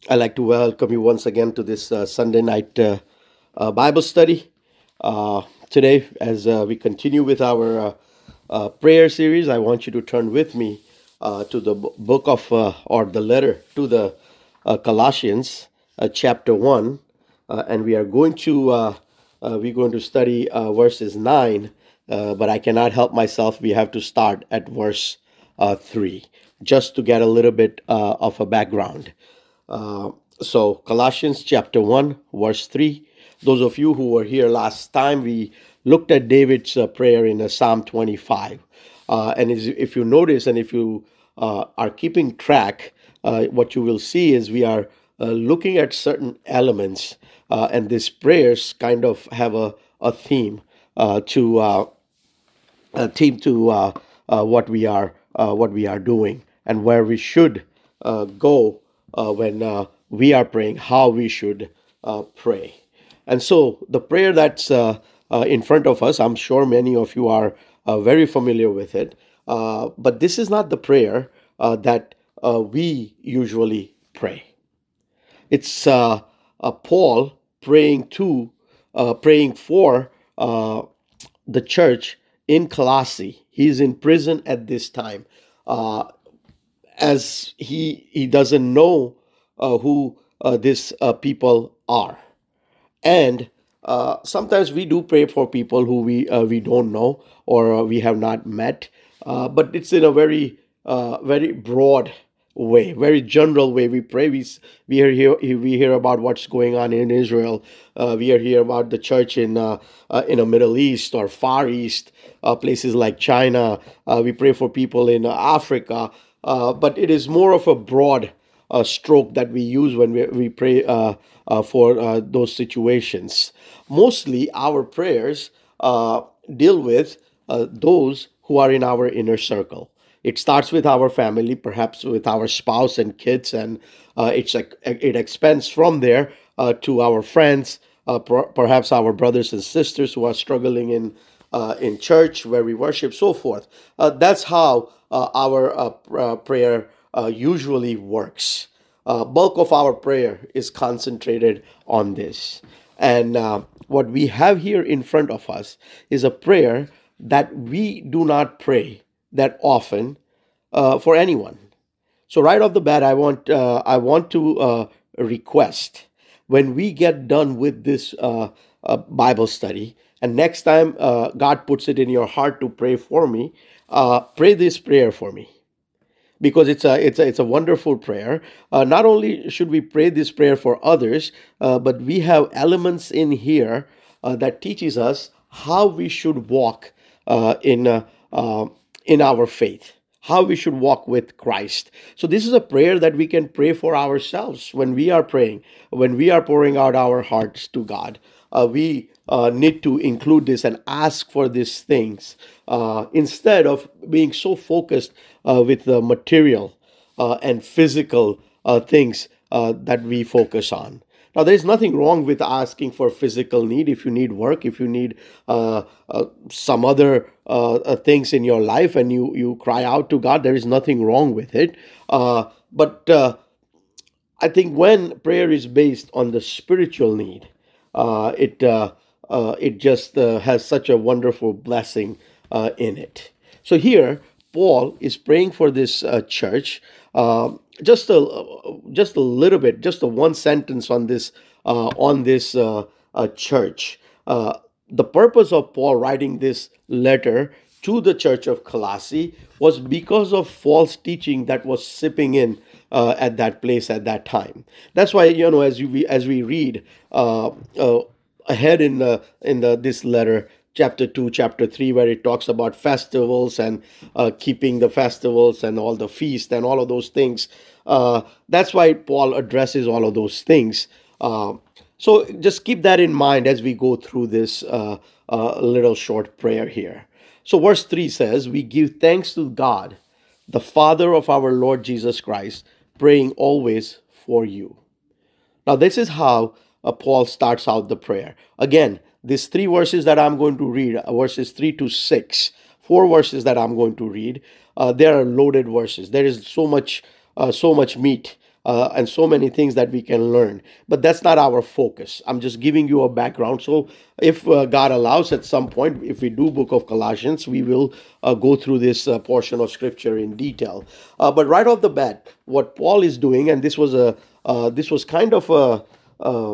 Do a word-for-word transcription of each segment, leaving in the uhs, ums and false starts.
I'd like to welcome you once again to this uh, Sunday night uh, uh, Bible study. Uh, today, as uh, we continue with our uh, uh, prayer series, I want you to turn with me uh, to the b- book of, uh, or the letter to the uh, Colossians, uh, chapter one, uh, and we are going to uh, uh, we're going to study uh, verses nine. Uh, but I cannot help myself. We have to start at verse uh, three, just to get a little bit uh, of a background. Uh, so Colossians chapter one, verse three. Those of you who were here last time, we looked at David's uh, prayer in uh, Psalm twenty-five. Uh, and as, if you notice and if you uh, are keeping track, uh, what you will see is we are uh, looking at certain elements, uh, and these prayers kind of have a, a theme uh, to uh, a theme to uh, uh, what we are uh, what we are doing and where we should uh, go uh, when uh, we are praying, how we should uh, pray. And so the prayer that's uh, uh, in front of us, I'm sure many of you are uh, very familiar with it, uh, but this is not the prayer uh, that uh, we usually pray. It's uh, uh, Paul praying to, uh, praying for uh, the church in Colossae. He's in prison at this time, uh, as he he doesn't know uh, who uh, these uh, people are, and uh, sometimes we do pray for people who we uh, we don't know or uh, we have not met, uh, but it's in a very uh, very broad way, very general way. We pray. We s- we hear here we hear about what's going on in Israel. Uh, we are here about the church in uh, uh, in the Middle East or Far East, uh, places like China. Uh, we pray for people in uh, Africa, uh, but it is more of a broad uh, stroke that we use when we, we pray uh, uh, for uh, those situations. Mostly, our prayers uh, deal with uh, those who are in our inner circle. It starts with our family, perhaps with our spouse and kids, and uh, it's like it expands from there uh, to our friends, uh, per- perhaps our brothers and sisters who are struggling in uh, in church where we worship, so forth. Uh, that's how uh, our uh, pr- uh, prayer uh, usually works. Uh, bulk of our prayer is concentrated on this, and uh, what we have here in front of us is a prayer that we do not pray that often uh, for anyone. So right off the bat, I want uh, I want to uh, request when we get done with this uh, uh, Bible study, and next time uh, God puts it in your heart to pray for me, uh, pray this prayer for me because it's a it's a it's a wonderful prayer. Uh, not only should we pray this prayer for others, uh, but we have elements in here uh, that teaches us how we should walk uh, in uh, uh, in our faith, how we should walk with Christ. So this is a prayer that we can pray for ourselves when we are praying, when we are pouring out our hearts to God. Uh, we uh, need to include this and ask for these things uh, instead of being so focused uh, with the material uh, and physical uh, things uh, that we focus on. Now, there's nothing wrong with asking for physical need. If you need work, if you need uh, uh, some other uh, uh, things in your life, and you you cry out to God, there is nothing wrong with it. Uh, but uh, I think when prayer is based on the spiritual need, uh, it uh, uh, it just uh, has such a wonderful blessing uh, in it. So here, Paul is praying for this uh, church. Um just a just a little bit, just a one sentence on this uh, on this uh, uh, church. Uh, the purpose of Paul writing this letter to the church of Colossae was because of false teaching that was sipping in uh, at that place at that time. That's why, you know, as you as we read uh, uh, ahead in the in the this letter, chapter two, chapter three, where it talks about festivals and uh, keeping the festivals and all the feast and all of those things. Uh, that's why Paul addresses all of those things. Uh, so just keep that in mind as we go through this uh, uh, little short prayer here. So verse three says, "We give thanks to God, the Father of our Lord Jesus Christ, praying always for you." Now, this is how uh, Paul starts out the prayer. Again, these three verses that I'm going to read, uh, verses three to six, four verses that I'm going to read, uh, they are loaded verses. There is so much, uh, so much meat uh, and so many things that we can learn. But that's not our focus. I'm just giving you a background. So if uh, God allows, at some point, if we do book of Colossians, we will uh, go through this uh, portion of scripture in detail. Uh, but right off the bat, what Paul is doing, and this was a uh, this was kind of a uh,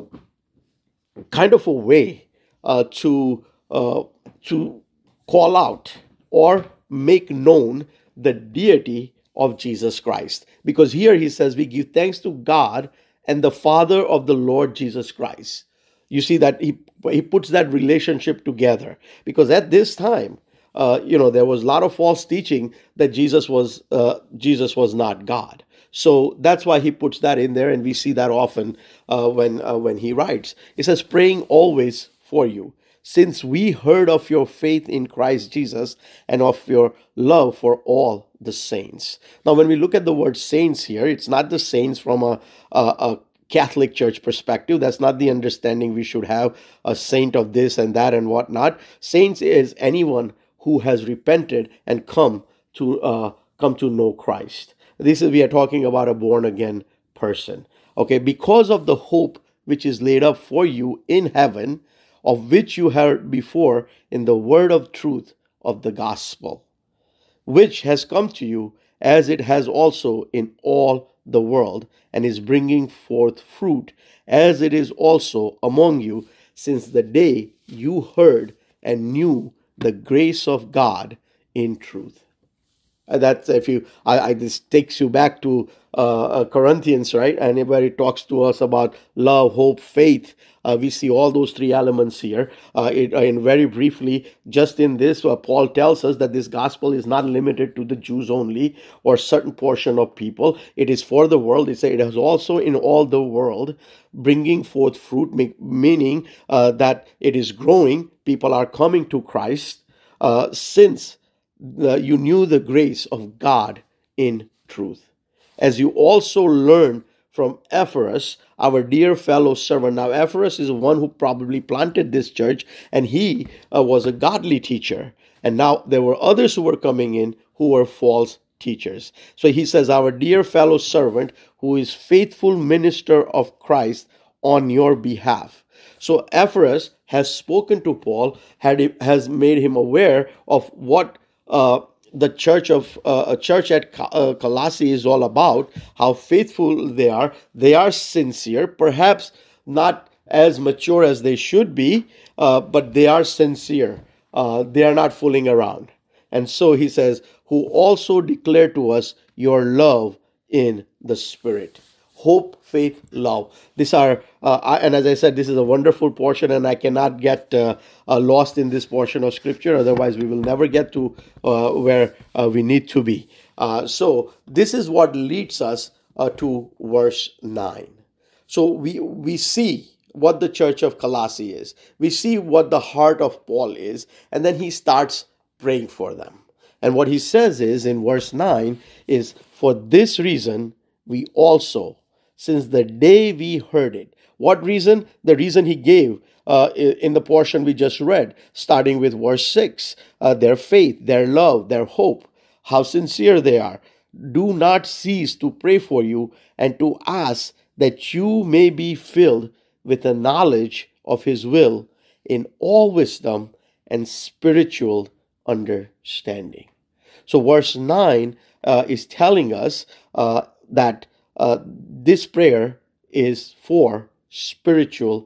kind of a way uh, to uh, to call out or make known the deity of Jesus Christ. Because here he says, we give thanks to God and the Father of the Lord Jesus Christ. You see that he, he puts that relationship together. Because at this time, uh, you know, there was a lot of false teaching that Jesus was uh, Jesus was not God. So that's why he puts that in there, and we see that often uh, when uh, when he writes. He says, praying always for you, since we heard of your faith in Christ Jesus and of your love for all the saints. Now, when we look at the word saints here, it's not the saints from a, a, a Catholic Church perspective. That's not the understanding we should have, a saint of this and that and whatnot. Saints is anyone who has repented and come to uh, come to know Christ. This is, we are talking about a born again person. Okay, because of the hope which is laid up for you in heaven, of which you heard before in the word of truth of the gospel, which has come to you as it has also in all the world, and is bringing forth fruit, as it is also among you, since the day you heard and knew the grace of God in truth. Uh, That's if you, I, I this takes you back to uh, uh, Corinthians, right? And where it talks to us about love, hope, faith. Uh, we see all those three elements here. Uh, it, uh, and very briefly, just in this, uh, Paul tells us that this gospel is not limited to the Jews only or certain portion of people. It is for the world. It says it is also in all the world, bringing forth fruit, make, meaning uh, that it is growing. People are coming to Christ uh, since the, you knew the grace of God in truth, as you also learned from Ephraim, our dear fellow servant. Now, Ephraim is one who probably planted this church, and he uh, was a godly teacher. And now there were others who were coming in who were false teachers. So he says, our dear fellow servant, who is faithful minister of Christ on your behalf. So Ephraim has spoken to Paul, had has made him aware of what uh, the church of uh, a church at uh, Colossae is all about, how faithful they are. They are sincere, perhaps not as mature as they should be, uh, but they are sincere. Uh, they are not fooling around. And so he says, who also declare to us your love in the Spirit. Hope, faith, love. These are, uh, and as I said, this is a wonderful portion, and I cannot get uh, uh, lost in this portion of Scripture. Otherwise, we will never get to uh, where uh, we need to be. Uh, so this is what leads us uh, to verse nine. So we we see what the church of Colossae is. We see what the heart of Paul is, and then he starts praying for them. And what he says is in verse nine is, for this reason we also, since the day we heard it. What reason? The reason he gave uh, in the portion we just read, starting with verse six. Uh, their faith, their love, their hope, how sincere they are. Do not cease to pray for you and to ask that you may be filled with the knowledge of his will in all wisdom and spiritual understanding. So verse nine uh, is telling us uh, that Uh, this prayer is for spiritual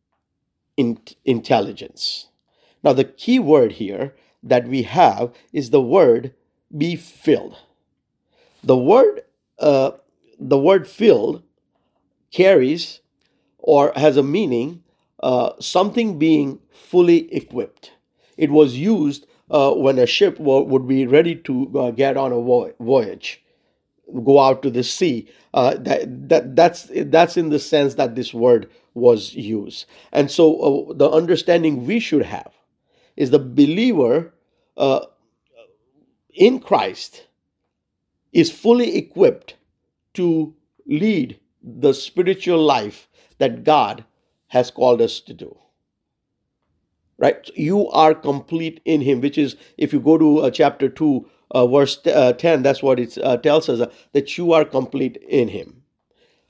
in- intelligence. Now, the key word here that we have is the word be filled. The word, uh, the word filled carries or has a meaning, uh, something being fully equipped. It was used uh, when a ship w- would be ready to uh, get on a vo- voyage. Go out to the sea. Uh, that, that that's that's in the sense that this word was used. And so uh, the understanding we should have is the believer uh, in Christ is fully equipped to lead the spiritual life that God has called us to do. Right? You are complete in him, which is, if you go to uh, chapter two, Uh, verse uh, ten, that's what it uh, tells us, uh, that you are complete in him.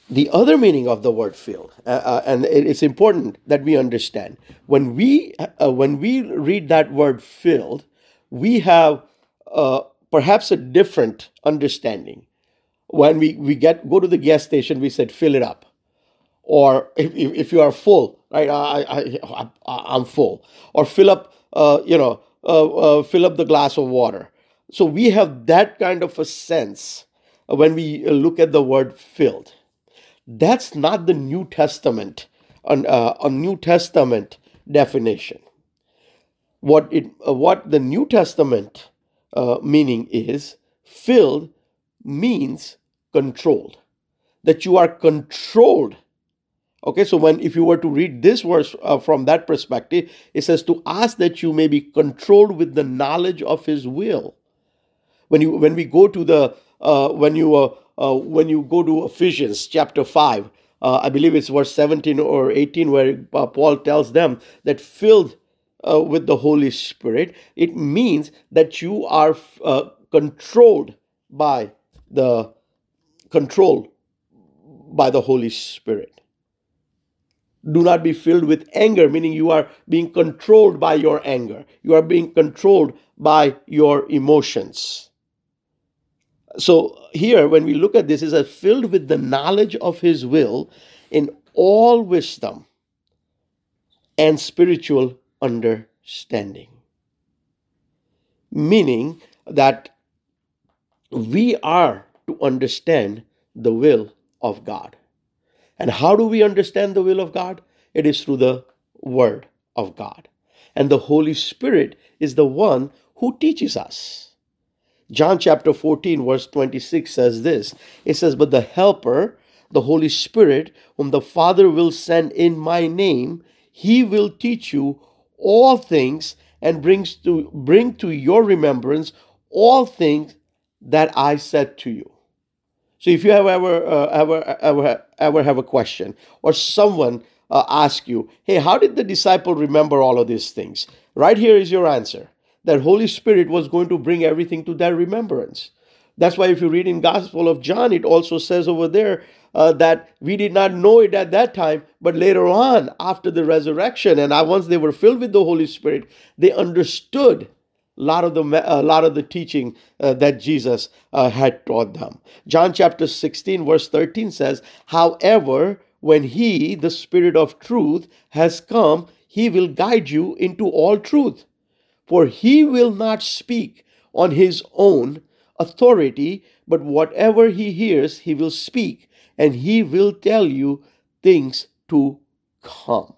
The other meaning of the word filled, uh, uh, and it's important that we understand when we uh, when we read that word filled, we have uh, perhaps a different understanding. When we, we get go to the gas station, we said fill it up, or if, if, if you are full, right? I, I, I I'm full, or fill up, uh, you know, uh, uh, fill up the glass of water. So we have that kind of a sense when we look at the word filled. That's not the New Testament, an, uh, a New Testament definition. What it, uh, what the New Testament uh, meaning is, filled means controlled. That you are controlled. Okay, so when if you were to read this verse uh, from that perspective, it says to ask that you may be controlled with the knowledge of His will. When you when we go to the uh, when you uh, uh, when you go to Ephesians chapter five, uh, I believe it's verse seventeen or eighteen, where uh, Paul tells them that filled uh, with the Holy Spirit, it means that you are uh, controlled by the controlled by the Holy Spirit. Do not be filled with anger, meaning you are being controlled by your anger. You are being controlled by your emotions. So here, when we look at this, it says filled with the knowledge of His will in all wisdom and spiritual understanding. Meaning that we are to understand the will of God. And how do we understand the will of God? It is through the Word of God. And the Holy Spirit is the one who teaches us. John chapter fourteen, verse twenty-six says this. It says, but the Helper, the Holy Spirit, whom the Father will send in my name, He will teach you all things and brings to bring to your remembrance all things that I said to you. So if you have ever, uh, ever, ever, ever have a question, or someone uh, asks you, hey, how did the disciple remember all of these things? Right here is your answer. That Holy Spirit was going to bring everything to their remembrance. That's why if you read in Gospel of John, it also says over there uh, that we did not know it at that time, but later on, after the resurrection, and once they were filled with the Holy Spirit, they understood a lot of the a lot of the teaching uh, that Jesus uh, had taught them. John chapter sixteen, verse thirteen says, however, when He, the Spirit of truth, has come, He will guide you into all truth. For He will not speak on His own authority, but whatever He hears, He will speak, and He will tell you things to come.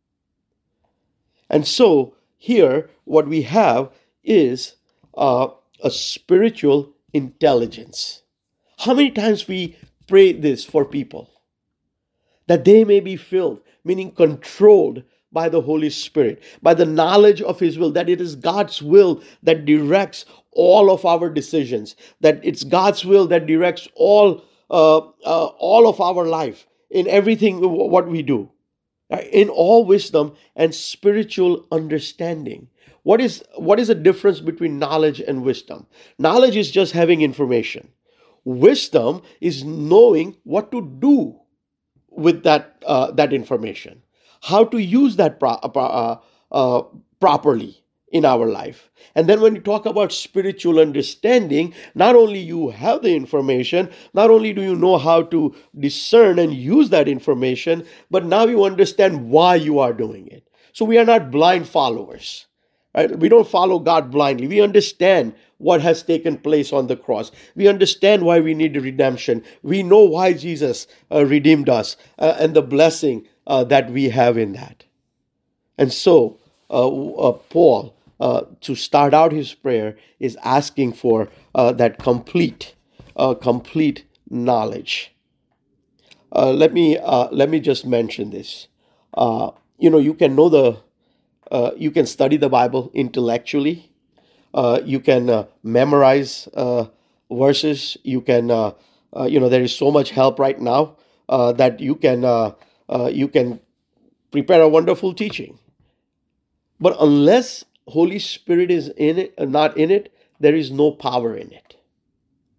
And so here, what we have is uh, a spiritual intelligence. How many times we pray this for people? That they may be filled, meaning controlled by the Holy Spirit, by the knowledge of His will, that it is God's will that directs all of our decisions, that it's God's will that directs all, uh, uh, all of our life, in everything what we do, in all wisdom and spiritual understanding. What is what is the difference between knowledge and wisdom? Knowledge is just having information. Wisdom is knowing what to do with that uh, that information, how to use that pro- uh, uh, properly in our life. And then when you talk about spiritual understanding, not only you have the information, not only do you know how to discern and use that information, but now you understand why you are doing it. So we are not blind followers. Right? We don't follow God blindly. We understand what has taken place on the cross. We understand why we need redemption. We know why Jesus uh, redeemed us uh, and the blessing uh, that we have in that. And so uh, uh, Paul, uh, to start out his prayer, is asking for uh, that complete, uh, complete knowledge. Uh, let me uh, let me just mention this. Uh, you know, you can know the Uh, you can study the Bible intellectually. Uh, you can uh, memorize uh, verses. You can, uh, uh, you know, there is so much help right now uh, that you can uh, uh, you can prepare a wonderful teaching. But unless Holy Spirit is in it, uh, not in it, there is no power in it.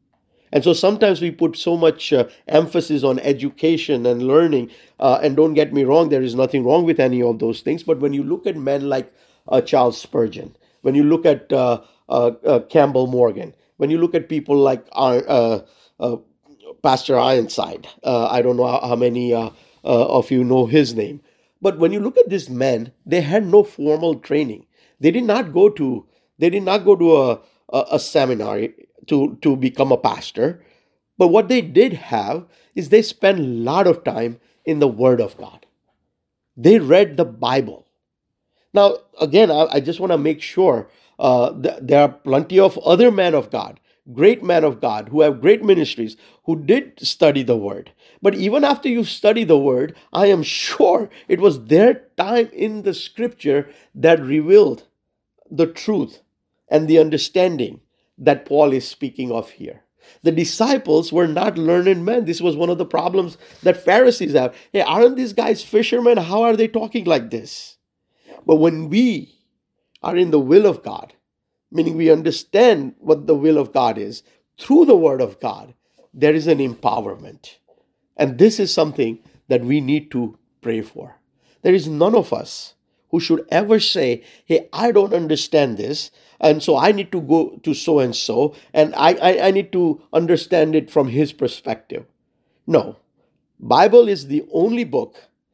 And so sometimes we put so much uh, emphasis on education and learning. Uh, and don't get me wrong, there is nothing wrong with any of those things. But when you look at men like uh, Charles Spurgeon, when you look at uh, uh, uh, Campbell Morgan, when you look at people like uh, uh, uh, Pastor Ironside, uh, I don't know how, how many uh, uh, of you know his name. But when you look at these men, they had no formal training. They did not go to they did not go to a, a, a seminary to, to become a pastor. But what they did have is they spent a lot of time in the Word of God. They read the Bible. Now, again, I, I just want to make sure uh, th- there are plenty of other men of God, great men of God, who have great ministries, who did study the Word. But even after you study the Word, I am sure it was their time in the Scripture that revealed the truth and the understanding that Paul is speaking of here. The disciples were not learned men. This was one of the problems that Pharisees have. Hey, aren't these guys fishermen? How are they talking like this? But when we are in the will of God, meaning we understand what the will of God is through the Word of God, there is an empowerment. And this is something that we need to pray for. There is none of us who should ever say, hey, I don't understand this, and so I need to go to so and so, and I, I, I need to understand it from his perspective. No. Bible is the only book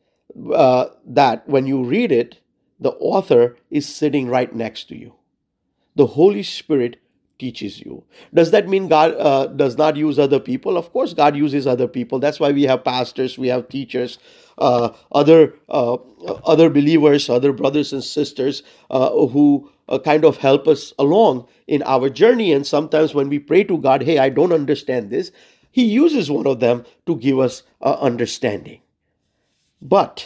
uh, that when you read it, the author is sitting right next to you. The Holy Spirit teaches you. Does that mean God uh, does not use other people? Of course, God uses other people. That's why we have pastors, we have teachers, uh, other uh, other believers, other brothers and sisters uh, who uh, kind of help us along in our journey. And sometimes when we pray to God, hey, I don't understand this, He uses one of them to give us uh, understanding. But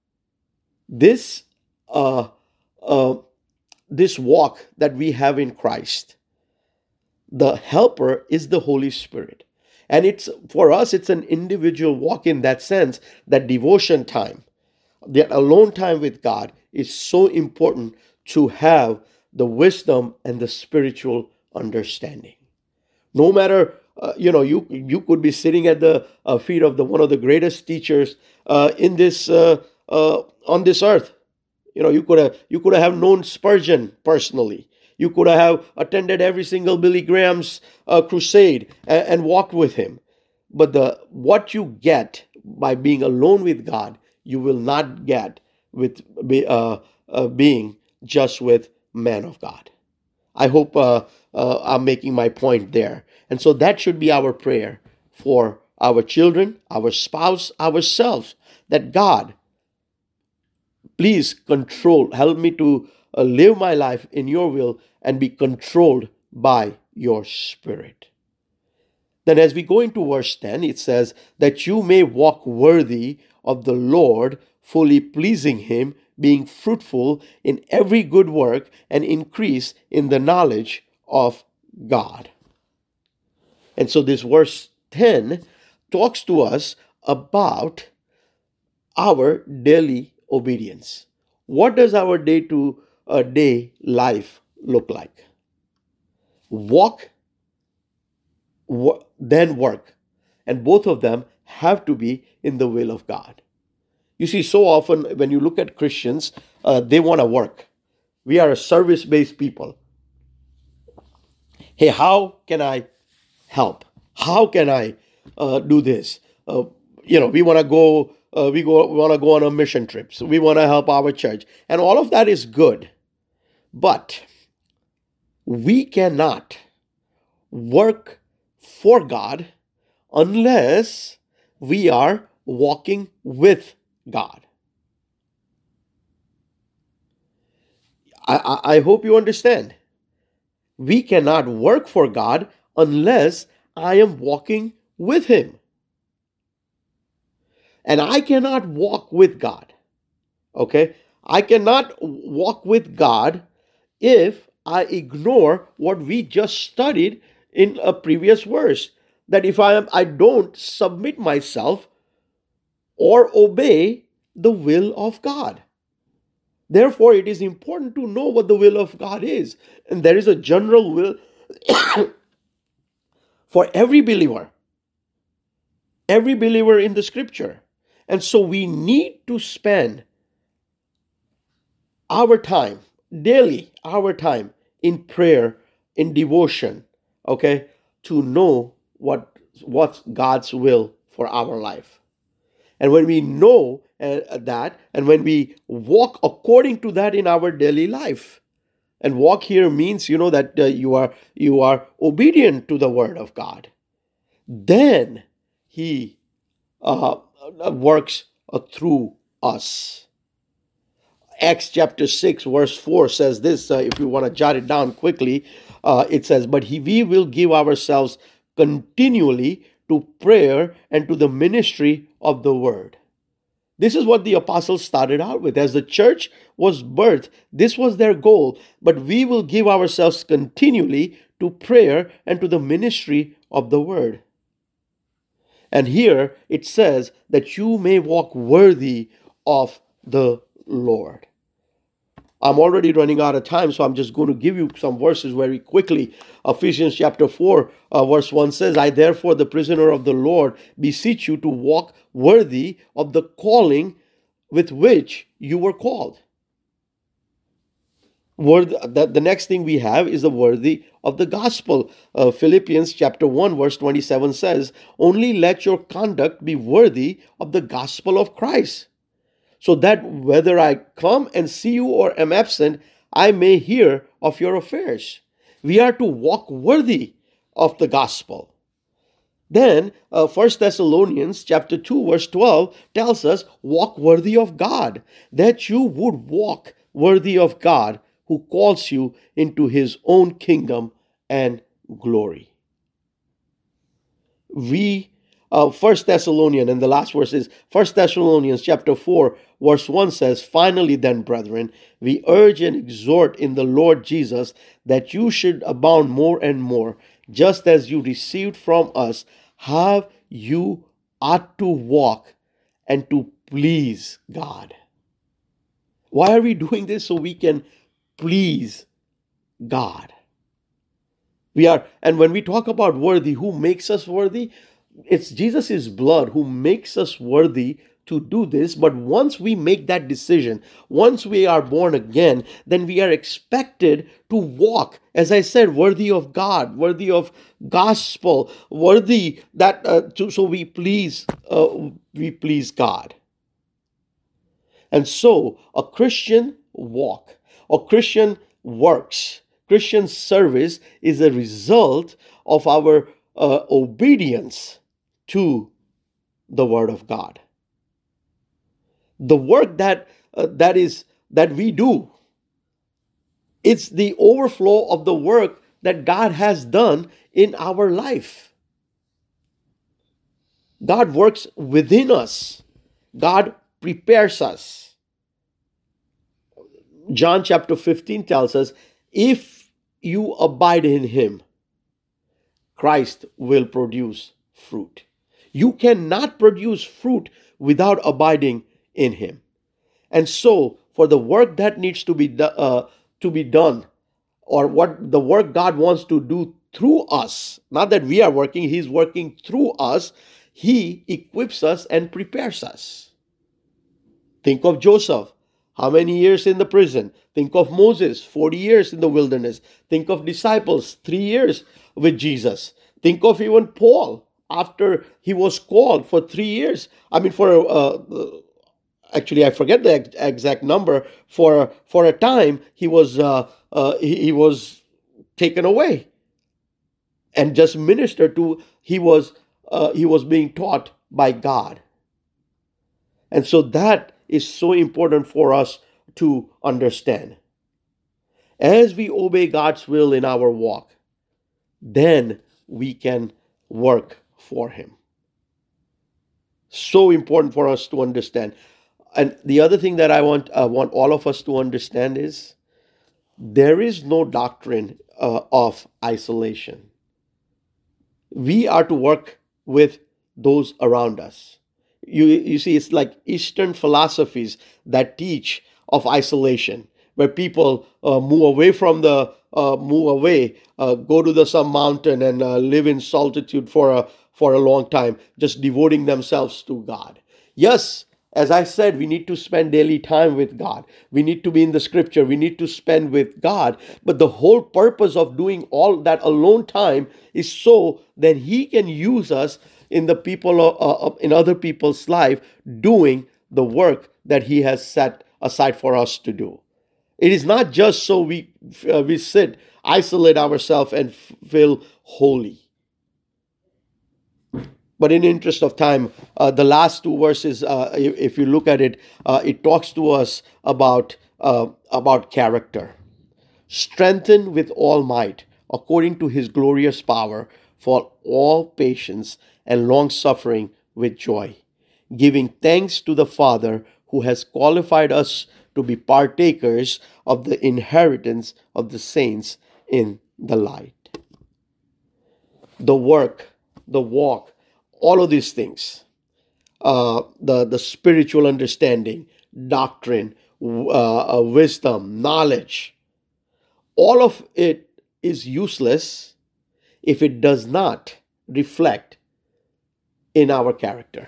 this uh, uh, this walk that we have in Christ, the helper is the Holy Spirit. And it's for us, it's an individual walk in that sense, that devotion time, that alone time with God is so important to have the wisdom and the spiritual understanding. No matter, uh, you know, you you could be sitting at the uh, feet of the one of the greatest teachers uh, in this uh, uh, on this earth. You know, you could have you could have known Spurgeon personally. You could have attended every single Billy Graham's uh, crusade and, and walked with him. But the what you get by being alone with God, you will not get with uh, uh, being just with man of God. I hope uh, uh, I'm making my point there. And so that should be our prayer for our children, our spouse, ourselves, that God, please control, help me to uh, live my life in your will and be controlled by your Spirit. Then as we go into verse ten, it says, that you may walk worthy of the Lord, fully pleasing Him, being fruitful in every good work and increase in the knowledge of God. And so this verse ten talks to us about our daily obedience. What does our day to uh, day life look like? Walk, wo- then work. And both of them have to be in the will of God. You see, so often when you look at Christians, uh, they want to work. We are a service-based people. Hey, how can I help? How can I uh, do this? Uh, you know, we want to go. Uh, we go. We want to go on a mission trip. So we want to help our church, and all of that is good. But we cannot work for God unless we are walking with God. I, I, I hope you understand. We cannot work for God unless I am walking with Him. And I cannot walk with God. Okay? I cannot walk with God if I ignore what we just studied in a previous verse. That if I am I don't submit myself or obey the will of God. Therefore, it is important to know what the will of God is. And there is a general will for every believer, every believer in the scripture. And so we need to spend our time, daily, our time in prayer, in devotion, okay, to know what what's God's will for our life. And when we know uh, that, and when we walk according to that in our daily life, and walk here means, you know, that uh, you are you are obedient to the word of God, then He uh, works uh, through us. Acts chapter six verse four says this, uh, if you want to jot it down quickly, uh, it says, but he, we will give ourselves continually to prayer and to the ministry of the word. This is what the apostles started out with. As the church was birthed, this was their goal. But we will give ourselves continually to prayer and to the ministry of the word. And here it says that you may walk worthy of the Lord. I'm already running out of time, so I'm just going to give you some verses very quickly. Ephesians chapter four, uh, verse one says, I therefore, the prisoner of the Lord, beseech you to walk worthy of the calling with which you were called. Word, the, the next thing we have is the worthy of the gospel. Uh, Philippians chapter one, verse twenty-seven says, only let your conduct be worthy of the gospel of Christ, so that whether I come and see you or am absent, I may hear of your affairs. We are to walk worthy of the gospel. Then, uh, First Thessalonians chapter two, verse twelve tells us, walk worthy of God, that you would walk worthy of God, who calls you into his own kingdom and glory. We Uh, First Thessalonians, and the last verse is First Thessalonians chapter four, verse one says, finally then, brethren, we urge and exhort in the Lord Jesus that you should abound more and more, just as you received from us, how you ought to walk and to please God. Why are we doing this? So we can please God. We are, and when we talk about worthy, who makes us worthy? It's Jesus' blood who makes us worthy to do this. But once we make that decision, once we are born again, then we are expected to walk, as I said, worthy of God, worthy of gospel, worthy that uh, to, so we please uh, we please God. And so a Christian walk, a Christian works, Christian service is a result of our uh, obedience to the word of God. The work that uh, that is that we do, it's the overflow of the work that God has done in our life. God works within us. God prepares us. John chapter fifteen tells us, if you abide in him, Christ will produce fruit. You cannot produce fruit without abiding in him. And so, for the work that needs to be do, uh, to be done, or what the work God wants to do through us, not that we are working, he's working through us, he equips us and prepares us. Think of Joseph. How many years in the prison? Think of Moses, forty years in the wilderness. Think of disciples, three years with Jesus. Think of even Paul, after he was called for three years. I mean, for uh, actually, I forget the exact number. For for a time, he was uh, uh, he, he was taken away and just ministered to. He was uh, he was being taught by God, and so that is so important for us to understand. As we obey God's will in our walk, then we can work for him. So important for us to understand. And the other thing that I want uh, want all of us to understand is there is no doctrine uh, of isolation. We are to work with those around us. You, you see, it's like Eastern philosophies that teach of isolation. where people uh, move away from the uh, move away, uh, go to the some mountain and uh, live in solitude for a for a long time, just devoting themselves to God. Yes, as I said, we need to spend daily time with God. We need to be in the scripture. We need to spend with God. But the whole purpose of doing all that alone time is so that He can use us in the people uh, uh, in other people's life, doing the work that He has set aside for us to do. It is not just so we uh, we sit, isolate ourselves, and f- feel holy. But in the interest of time, uh, the last two verses, uh, if, if you look at it, uh, it talks to us about uh, about character. Strengthened with all might, according to His glorious power, for all patience and long suffering with joy, giving thanks to the Father who has qualified us to be partakers of the inheritance of the saints in the light. The work, the walk, all of these things, uh, the, the spiritual understanding, doctrine, uh, uh, wisdom, knowledge, all of it is useless if it does not reflect in our character.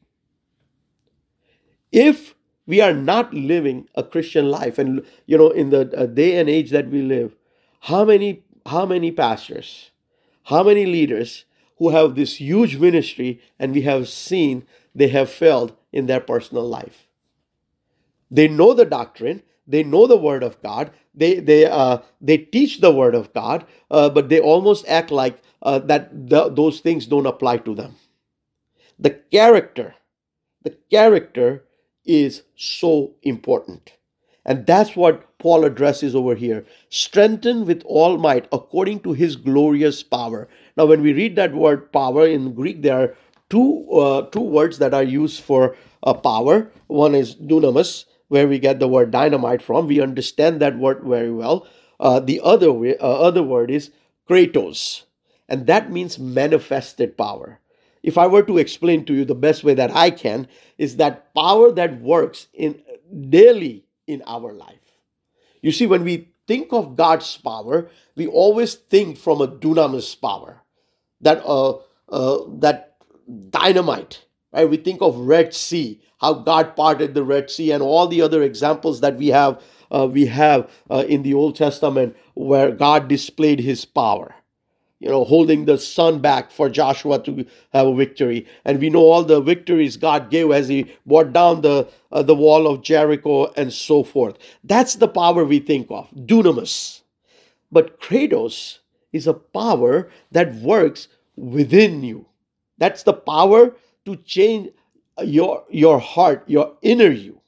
If we are not living a Christian life, and you know, in the uh, day and age that we live, how many how many pastors, how many leaders who have this huge ministry, and we have seen they have failed in their personal life. They know the doctrine, they know the word of God, they they uh, they teach the word of God, uh, but they almost act like uh, that the, those things don't apply to them. The character, the character is so important. And that's what Paul addresses over here. Strengthened with all might according to His glorious power. Now, when we read that word power in Greek, there are two uh, two words that are used for uh, power. One is dunamis, where we get the word dynamite from. We understand that word very well. Uh, the other way, uh, other word is kratos, and that means manifested power. If I were to explain to you, the best way that I can is that power that works in daily in our life. You see, when we think of God's power, we always think from a dunamis power, that uh, uh, that dynamite, right? We think of Red Sea, how God parted the Red Sea, and all the other examples that we have uh, we have uh, in the Old Testament where God displayed His power. You know, holding the sun back for Joshua to have a victory. And we know all the victories God gave as He brought down the, uh, the wall of Jericho and so forth. That's the power we think of, dunamis. But kratos is a power that works within you. That's the power to change your, your heart, your inner you.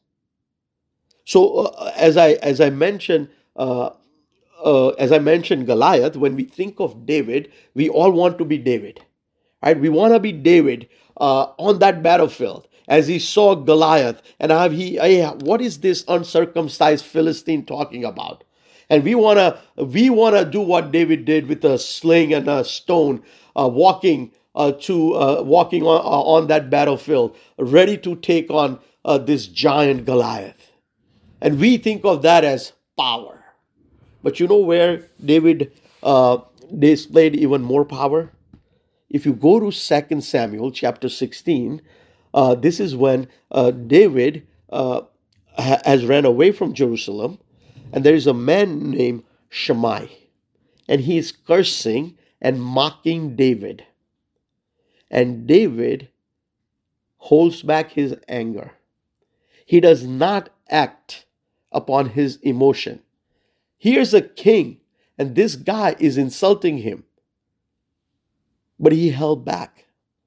So uh, as I as I mentioned, uh, uh, as I mentioned, Goliath, when we think of David, we all want to be David, right? We want to be David uh, on that battlefield as he saw Goliath, and have he, hey, what is this uncircumcised Philistine talking about? And we wanna we wanna do what David did with a sling and a stone, uh, walking uh, to uh, walking on, uh, on that battlefield, ready to take on uh, this giant Goliath, and we think of that as power. But you know where David uh, displayed even more power? If you go to Second Samuel chapter sixteen, uh, this is when uh, David uh, ha- has ran away from Jerusalem, and there is a man named Shimei, and he is cursing and mocking David. And David holds back his anger. He does not act upon his emotion. Here's a king, and this guy is insulting him, but he held back.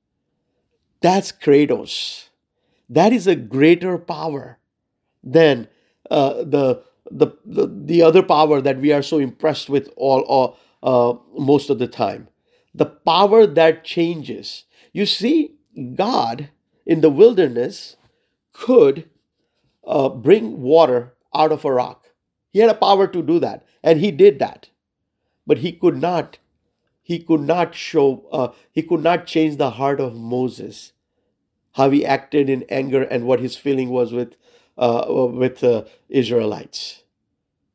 That's kratos. That is a greater power than uh, the, the the the other power that we are so impressed with all, all uh, most of the time. The power that changes. You see, God in the wilderness could uh, bring water out of a rock. He had a power to do that, and He did that. But He could not. He could not show. Uh, he could not change the heart of Moses, how he acted in anger and what his feeling was with uh, with uh, Israelites.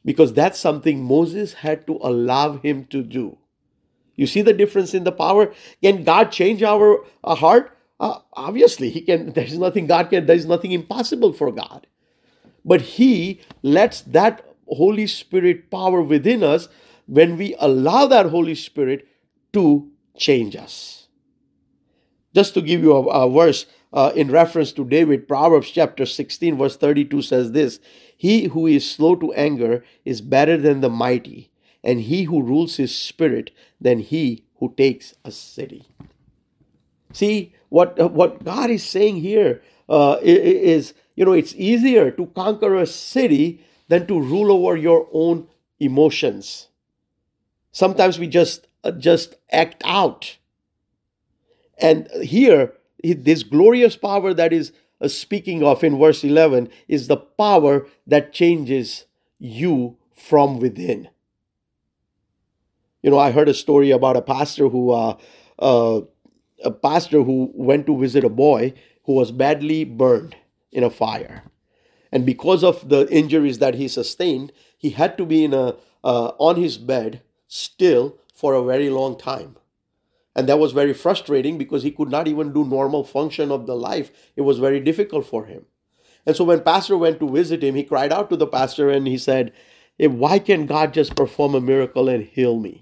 because that's something Moses had to allow him to do. You see the difference in the power? Can God change our, our heart? Uh, obviously, He can. There's nothing God can. There's nothing impossible for God. But He lets that Holy Spirit power within us when we allow that Holy Spirit to change us. Just to give you a, a verse uh, in reference to David, Proverbs chapter sixteen, verse thirty-two says this: He who is slow to anger is better than the mighty, and he who rules his spirit than he who takes a city. See, what, what God is saying here uh, is, you know, it's easier to conquer a city than to rule over your own emotions. Sometimes we just, uh, just act out. And here, this glorious power that is uh, speaking of in verse eleven is the power that changes you from within. You know, I heard a story about a pastor who, uh, uh, a pastor who went to visit a boy who was badly burned in a fire, and because of the injuries that he sustained, he had to be in a uh, on his bed still for a very long time, and that was very frustrating because he could not even do normal function of the life. It was very difficult for him, and so when pastor went to visit him, he cried out to the pastor and he said, hey, "Why can't God just perform a miracle and heal me?"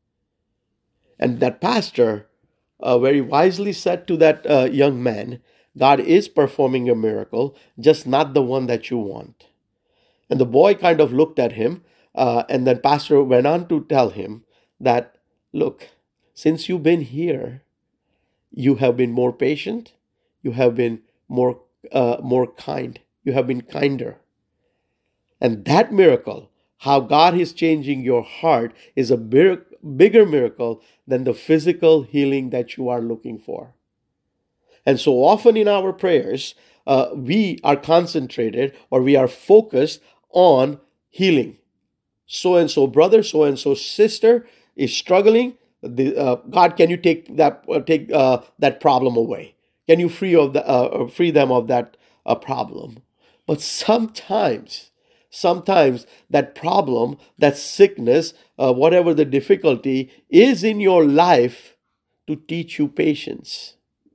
And that pastor uh, very wisely said to that uh, young man, God is performing a miracle, just not the one that you want. And the boy kind of looked at him, uh, and then pastor went on to tell him that, look, since you've been here, you have been more patient, you have been more, uh, more kind, you have been kinder. And that miracle, how God is changing your heart, is a bigger, bigger miracle than the physical healing that you are looking for. And so often in our prayers, uh, we are concentrated or we are focused on healing. So-and-so brother, so-and-so sister is struggling. The, uh, God, can you take that uh, take uh, that problem away? Can you free of the uh, free them of that uh, problem? But sometimes, sometimes that problem, that sickness, uh, whatever the difficulty is in your life, to teach you patience.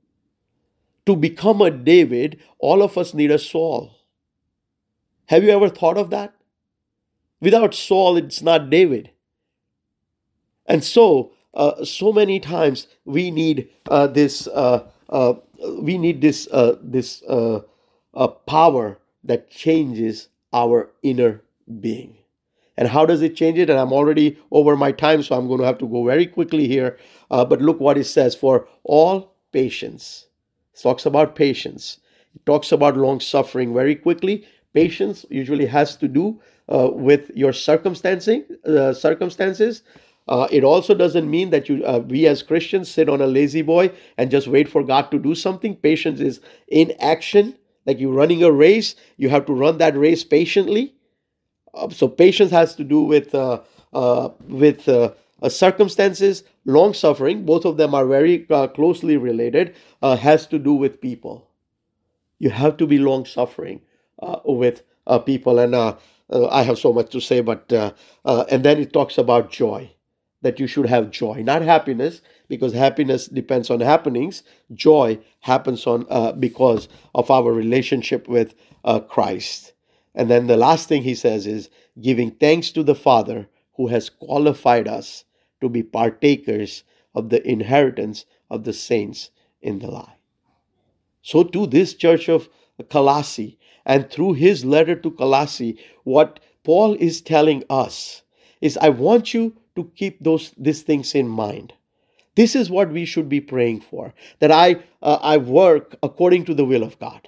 To become a David, all of us need a Saul. Have you ever thought of that? Without Saul, it's not David. And so, uh, so many times we need uh, this. Uh, uh, we need this. Uh, this uh, uh, power that changes our inner being. And how does it change it? And I'm already over my time, so I'm going to have to go very quickly here. Uh, but look what it says: for all patience. It talks about patience. It talks about long suffering very quickly. Patience usually has to do uh, with your circumstancing, uh, circumstances. Uh, it also doesn't mean that you, uh, we as Christians sit on a lazy boy and just wait for God to do something. Patience is in action. Like you're running a race, you have to run that race patiently. Uh, so patience has to do with uh, uh, with uh, uh, circumstances. Long suffering, both of them are very uh, closely related, uh, has to do with people. You have to be long suffering uh, with uh, people. And uh, uh, I have so much to say, but uh, uh, and then it talks about joy, that you should have joy, not happiness, because happiness depends on happenings. Joy happens on uh, because of our relationship with uh, Christ. And then the last thing he says is giving thanks to the Father who has qualified us to be partakers of the inheritance of the saints in the light. So to this church of Colossae, and through his letter to Colossae, what Paul is telling us is, I want you to keep those these things in mind. This is what we should be praying for, that I uh, I work according to the will of God,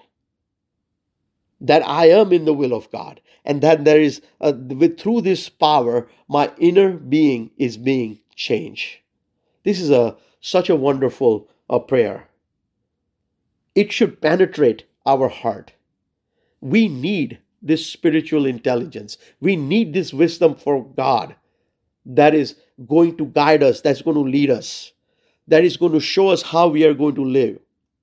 that I am in the will of God, and that there is uh, with through this power my inner being is being changed. This is a such a wonderful uh, prayer. It should penetrate our heart. We need this spiritual intelligence. We need this wisdom for God that is going to guide us, that's going to lead us, that is going to show us how we are going to live.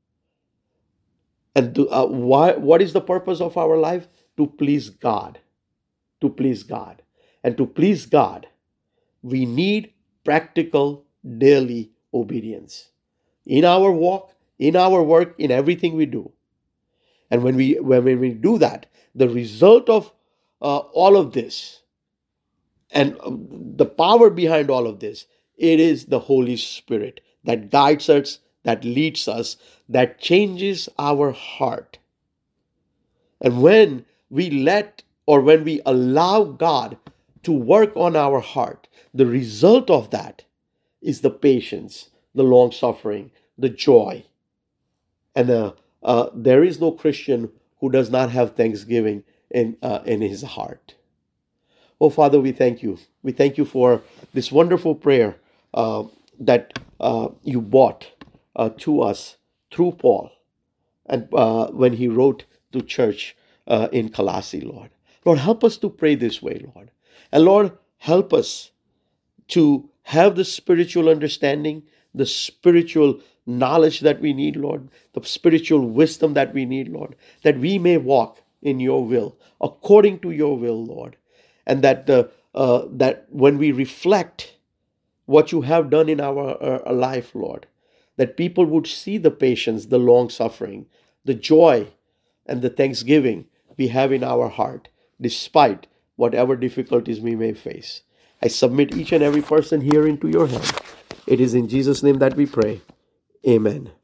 And to, uh, why, what is the purpose of our life? To please God. To please God. and to please God, we need practical daily obedience in our walk, in our work, in everything we do. And when we when we do that, the result of uh, all of this and um, the power behind all of this, it is the Holy Spirit that guides us, that leads us, that changes our heart. And when we let or when we allow God to work on our heart, the result of that is the patience, the long suffering, the joy. And uh, uh, there is no Christian who does not have thanksgiving in, uh, in his heart. Oh, Father, we thank you. We thank you for this wonderful prayer uh, that uh, you brought uh, to us through Paul and uh, when he wrote to church uh, in Colossae, Lord. Lord, help us to pray this way, Lord. And Lord, help us to have the spiritual understanding, the spiritual knowledge that we need, Lord, the spiritual wisdom that we need, Lord, that we may walk in your will, according to your will, Lord. And that uh, uh, that when we reflect what you have done in our uh, life, Lord, that people would see the patience, the long suffering, the joy, and the thanksgiving we have in our heart, despite whatever difficulties we may face. I submit each and every person here into your hand. It is in Jesus' name that we pray. Amen.